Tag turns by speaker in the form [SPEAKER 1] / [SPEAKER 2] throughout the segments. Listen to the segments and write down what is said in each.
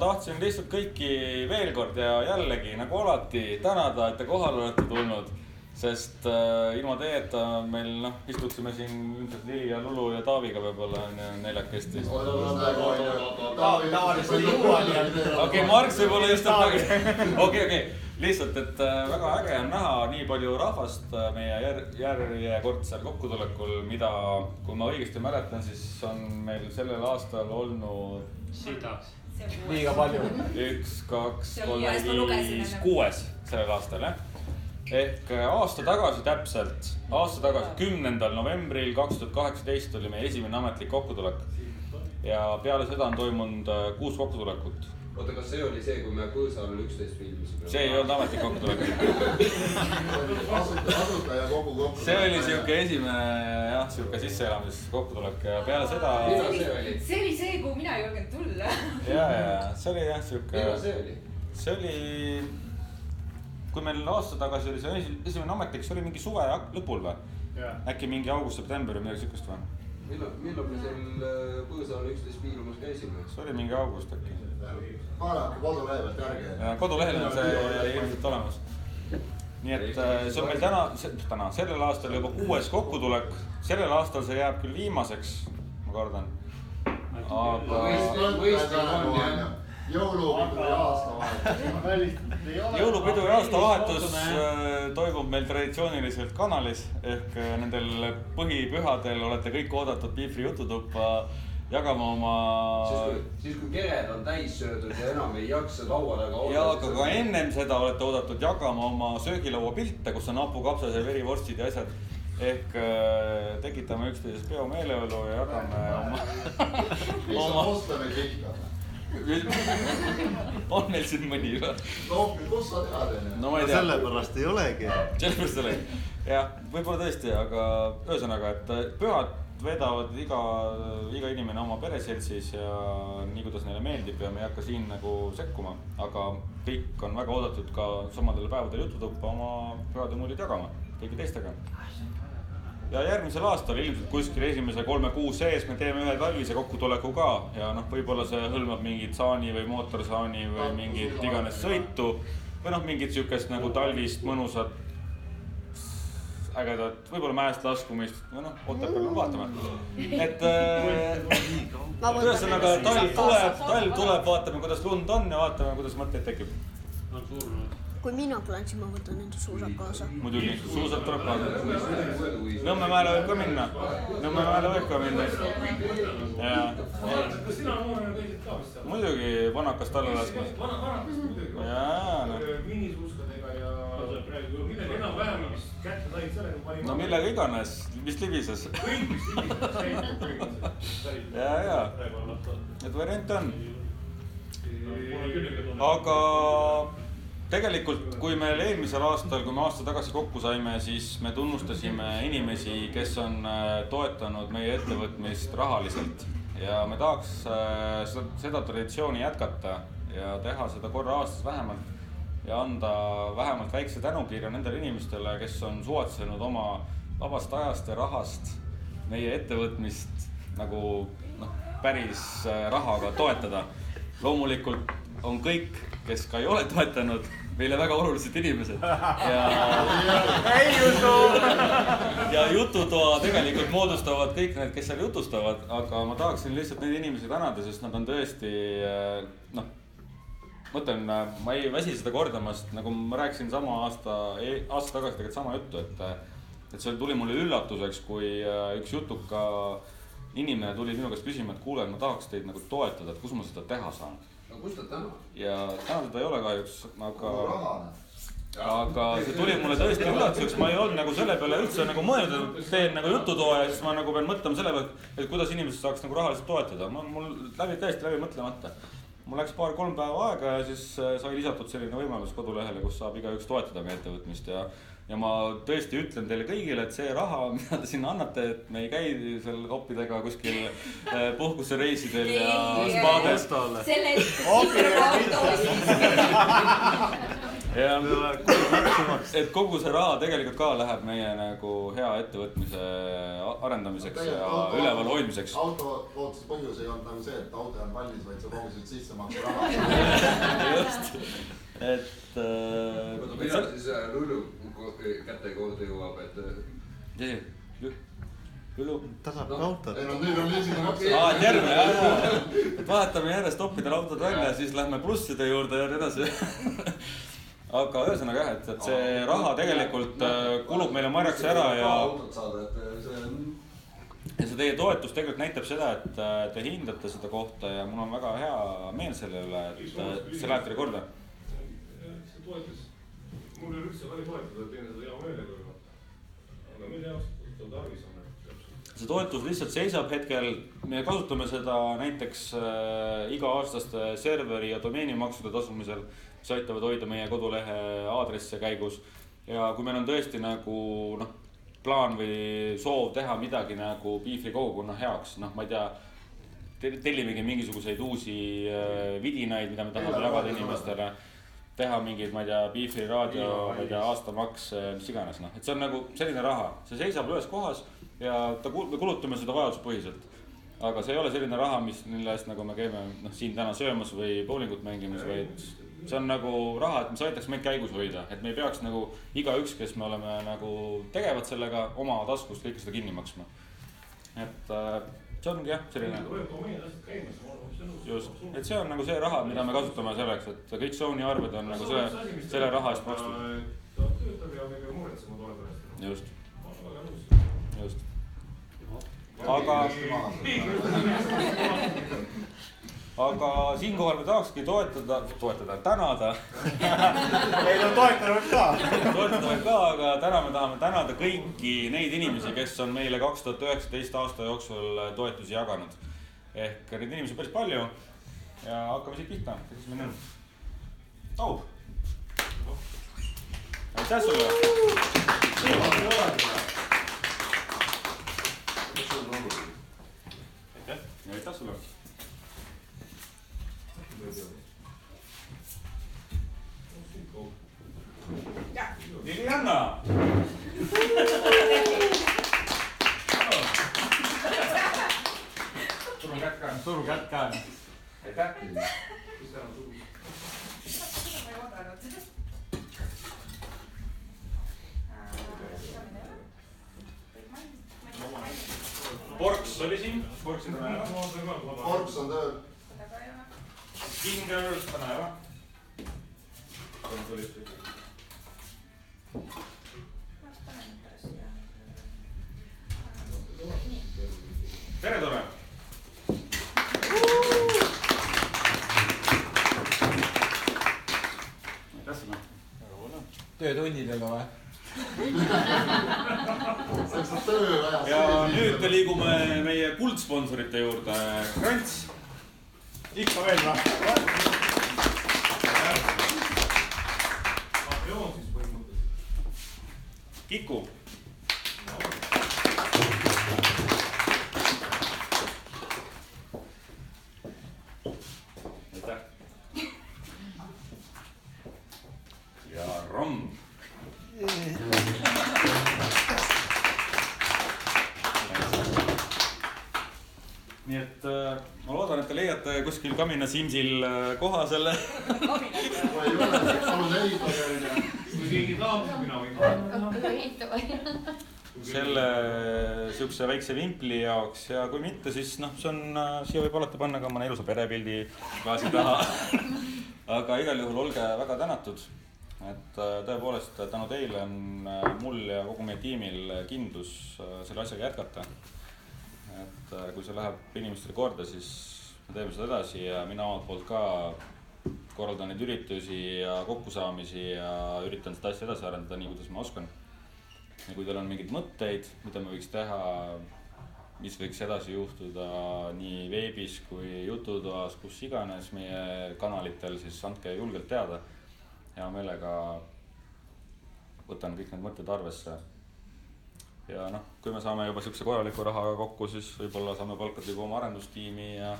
[SPEAKER 1] tahtsin lihtsalt kõiki veel kord ja jällegi nagu alati tänada, et te kohale olete tulnud, sest ilma teieta meil istuksime siin ilmselt Lili ja Lulu ja Taaviga võib-olla neljakesti. Okei, Marks võib-olla istub nagu. Okei. Lihtsalt, et väga äge on näha nii palju rahvast meie järjekordsel kokkutulekul, mida, kui ma õigesti mäletan, siis on meil sellel aastal olnud
[SPEAKER 2] liiga palju.
[SPEAKER 1] 1, 2, 3, 5, 6 sellel aastal, jah. Ehk aasta tagasi täpselt, 10. novembril 2018 oli meie esimene ametlik kokkutulek. Ja peale seda on toimunud 6 kokkutulekut.
[SPEAKER 3] Oota, kas see oli see, kui me Põõsal 11 filmisime?
[SPEAKER 1] See ei olnud ametlik kokkutulek.
[SPEAKER 4] Asutaja kogu kokkutulek.
[SPEAKER 1] See oli siuke esimene, siuke sisseelamis kokkutulek ja peale seda...
[SPEAKER 5] See oli see, kui mina ei julgenud tulla.
[SPEAKER 1] Ja, see oli siuke...
[SPEAKER 3] Mida see oli?
[SPEAKER 1] See oli... Kui meil aasta tagasi oli see esimene ametlik, see oli mingi suve lõpul või? Äkki mingi august-september või midagi sükust või?
[SPEAKER 3] Millal me seal Põõsal 11 piilumas käisime?
[SPEAKER 1] See oli mingi august äkki.
[SPEAKER 4] Vaadake kodulehelt järgi.
[SPEAKER 1] Kodulehel on see ilmselt olemas. Nii et see on meil täna, sellel aastal juba 6 kokkutulek. Sellel aastal see jääb küll viimaseks, ma kardan. Aga...
[SPEAKER 4] Jõulupidu ja aastavahetus.
[SPEAKER 1] Jõulupidu ja aastavahetus toimub meil traditsiooniliselt kanalis. Ehk nendel põhipühadel olete kõik oodatud Pihvri jututuppa jagama oma...
[SPEAKER 3] Siis kui kered on täis söödud ja enam ei jaksa laua taga olla...
[SPEAKER 1] Ja aga ka ennem seda olete oodatud jagama oma söögilaua pilte, kus on hapukapsas ja verivorstid ja asjad. Ehk tekitame üksteises peo meeleolu ja jagame oma...
[SPEAKER 4] Mis on ostame kihta?
[SPEAKER 1] On meil siin mõni või?
[SPEAKER 4] Kus sa tead enne?
[SPEAKER 1] No ma ei tea.
[SPEAKER 2] Sellepärast ei olegi.
[SPEAKER 1] Sellepärast ei olegi. Jah, võib-olla tõesti, aga ühesõnaga, et pühad vedavad iga inimene oma pereseltsis ja nii kuidas neile meeldib ja me ei hakka siin nagu sekkuma. Aga kõik on väga oodatud ka samadele päevadel jututuppa oma pühad ja mullid jagama kõigi teistega. Ja järgmisel aastal ilmselt kuskil esimese 3 kuu sees me teeme ühe talvise kokkutuleku ka ja võib-olla see hõlmab mingit saani või mootorsaani või mingit iganes sõitu või mingit siukest nagu talvist mõnusat ägedat, võib-olla mäest laskumist või Otepääl vaatame. Et ühesõnaga talv tuleb, vaatame kuidas lund on ja vaatame kuidas mõtteid tekib.
[SPEAKER 6] Kui mina tulen, siis ma võtan enda suusad kaasa.
[SPEAKER 1] Muidugi, suusad tuleb kaasa. Nõmmemäele võib ka minna. Nõmmemäele võib ka minna.
[SPEAKER 7] Kas sina noorena käisid ka vist seal?
[SPEAKER 1] Muidugi, vanakast alla laskmas.
[SPEAKER 7] Minisuuskadega ja millega enam-vähem vist kätte said sellega pani...
[SPEAKER 1] No millega iganes, vist libises.
[SPEAKER 7] Kõik vist libises.
[SPEAKER 1] Ja. Et variant on. Aga... Tegelikult, kui meil eelmisel aastal, kui me aasta tagasi kokku saime, siis me tunnustasime inimesi, kes on toetanud meie ettevõtmist rahaliselt. Ja me tahaks seda traditsiooni jätkata ja teha seda korra aastas vähemalt ja anda vähemalt väikse tänukirja nendele inimestele, kes on suvatsenud oma vabast ajast ja rahast meie ettevõtmist nagu päris rahaga toetada. Loomulikult on kõik, kes ka ei ole toetanud, meile väga olulised inimesed ja jututoa tegelikult moodustavad kõik need, kes seal jutustavad, aga ma tahaksin lihtsalt neid inimesi tänada, sest nad on tõesti, mõtlen, ma ei väsi seda kordamast, nagu ma rääkisin sama aasta tagasi tegelikult sama juttu, et see tuli mulle üllatuseks, kui üks jutuka inimene tuli minu käest küsima, et kuule, ma tahaks teid nagu toetada, et kus ma seda teha saan.
[SPEAKER 3] No kus ta täna?
[SPEAKER 1] Ja täna teda ei ole kahjuks, aga see tuli mulle tõesti üllatuseks, ma ei olnud nagu selle peale üldse nagu mõelnud, et teen nagu jututoa ja siis ma nagu pean mõtlema selle peale, et kuidas inimesed saaks nagu rahaliselt toetada. Mul täiesti läbi mõtlemata. Mul läks 2-3 päeva aega ja siis sai lisatud selline võimalus kodulehele, kus saab igaüks toetada meie ettevõtmist ja ma tõesti ütlen teile kõigile, et see raha, mida te sinna annate, et me ei käi seal hoppidega kuskil puhkusereisidel ja spaades. et kogu see raha tegelikult ka läheb meie nagu hea ettevõtmise arendamiseks ja üleval hoidmiseks.
[SPEAKER 4] Auto tootuse põhjus ei olnud nagu see, et auto on valmis, vaid sa kogusid sisse maksu raha.
[SPEAKER 1] Just, et...
[SPEAKER 3] Millal siis Lulu kätte korda jõuab, et...
[SPEAKER 1] Lulu?
[SPEAKER 2] Ta saab ka autot.
[SPEAKER 4] Ei no nüüd on liisida maksu.
[SPEAKER 1] Et järgmine, jah. Et vahetame järjest toppidele autod välja, siis lähme plusside juurde ja nii edasi. Aga ühesõnaga jah, et see raha tegelikult kulub meile marjaks ära ja see teie toetus tegelikult näitab seda, et te hindate seda kohta ja mul on väga hea meel selle üle, et see läheb teile korda.
[SPEAKER 7] See toetus, mul ei üldse väga toetada, et teine seda hea meelega, aga meil jaoks on tarvis.
[SPEAKER 1] See toetus lihtsalt seisab hetkel, me kasutame seda näiteks iga-aastaste serveri ja domeenimaksude tasumisel, mis aitavad hoida meie kodulehe aadresse käigus. Ja kui meil on tõesti nagu plaan või soov teha midagi nagu Beefri kogukonna heaks, ma ei tea, tellimegi mingisuguseid uusi vidinaid, mida me tahame jagada inimestele, teha mingid, ma ei tea, Beefri raadio, ma ei tea, aastamaks, mis iganes, et see on nagu selline raha, see seisab ühes kohas ja me kulutame seda vajaduspõhiselt. Aga see ei ole selline raha, mille eest nagu me käime siin täna söömas või bowlingut mängimas, vaid see on nagu raha, et mis aitaks meid käigus hoida, et me ei peaks nagu igaüks, kes me oleme nagu tegevad sellega oma taskust kõike seda kinni maksma. Et see ongi jah, selline. Just, et see on nagu see raha, mida me kasutame selleks, et kõik Sony arved on nagu selle raha eest makstud.
[SPEAKER 7] Ta töötab ja kõige muretsema toole pärast.
[SPEAKER 1] Just. Just. Aga siinkohal me tahakski tänada.
[SPEAKER 2] Meil on toetanud ka.
[SPEAKER 1] Toetada võib ka, aga täna me tahame tänada kõiki neid inimesi, kes on meile 2019 aasta jooksul toetusi jaganud. Ehk neid inimesi päris palju ja hakkame siit pihta. Kes me nüüd? Taub! Aitäh sulle! Aitäh sulle! Liliana!
[SPEAKER 2] Suru kätt ka.
[SPEAKER 1] Aitäh! Porks oli siin. Porks
[SPEAKER 4] on tööl.
[SPEAKER 1] Kinger, täna ära. Tere, tore!
[SPEAKER 2] Töötunnidega või?
[SPEAKER 1] Ja nüüd liigume meie kuldsponsorite juurde. Krants!
[SPEAKER 2] Ikka veel või?
[SPEAKER 1] Kiku! Aitäh! Ja romm! Nii et ma loodan, et te leiate kuskil Kamina Simsil koha selle.
[SPEAKER 7] Kui keegi tahab, siis mina võin.
[SPEAKER 1] Selle siukse väikse vimpli jaoks ja kui mitte, siis see on, siia võib alati panna ka mõne ilusa perepildi klaasi taha. Aga igal juhul olge väga tänatud. Et tõepoolest tänu teile on mul ja kogu meie tiimil kindlus selle asjaga jätkata. Et kui see läheb inimestele korda, siis me teeme seda edasi ja mina omalt poolt ka korraldan neid üritusi ja kokkusaamisi ja üritan seda asja edasi arendada nii, kuidas ma oskan. Ja kui teil on mingid mõtteid, mida me võiks teha, mis võiks edasi juhtuda nii veebis kui jututoas, kus iganes meie kanalitel, siis andke julgelt teada. Hea meelega võtan kõik need mõtted arvesse. ja noh, kui me saame juba siukse korraliku rahaga kokku, siis võib-olla saame palkada juba oma arendustiimi ja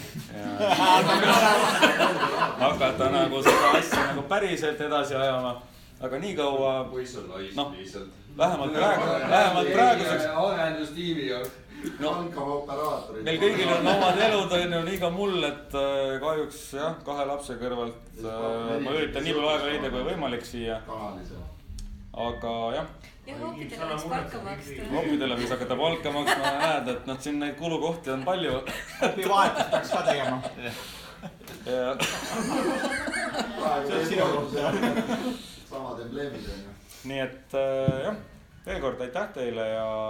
[SPEAKER 1] hakata nagu seda asja nagu päriselt edasi ajama. Aga nii kaua, noh, vähemalt praeguseks
[SPEAKER 3] arendustiimi ja
[SPEAKER 4] Hankama operaatorid.
[SPEAKER 1] meil kõigil on omad elud, on ju, nii ka mul, et kahjuks jah, 2 lapse kõrvalt ma üritan nii palju aega leida kui võimalik siia. Aga jah.
[SPEAKER 5] Ja hoopidele võiks palka maksta.
[SPEAKER 1] Hoopidele võiks hakata palka maksma, näed, et noh, siin neid kulukohti on palju.
[SPEAKER 2] Hopi vahetust peaks ka tegema.
[SPEAKER 4] See on sinu. Samad embleemid on ju.
[SPEAKER 1] Nii et jah, veel kord aitäh teile ja